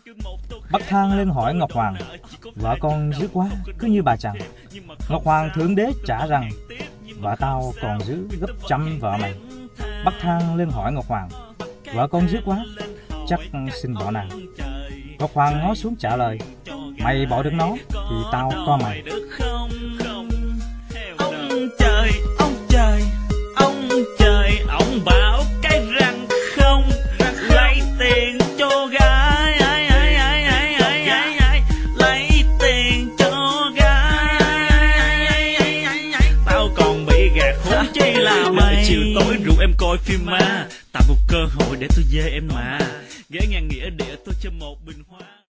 Bắc Thang lên hỏi Ngọc Hoàng: vợ con dữ quá, cứ như bà chàng. Ngọc Hoàng thượng đế trả rằng: vợ tao còn dữ gấp trăm vợ mày. Bắc Thang lên hỏi Ngọc Hoàng: vợ con dữ quá, chắc xin bỏ nàng. Ngọc Hoàng ngó xuống trả lời: mày bỏ được nó thì tao co mày. Ông trời, ông trời, ông trời, ông bảo cái răng không lấy tiền cho gái, lấy tiền cho gái. Tao còn bị gạt huống chi là mày. Chiều tối rủ em coi phim ma, tạo một cơ hội để tôi dê em mà. Ghế ngang nghĩa địa tôi cho một bình hoa.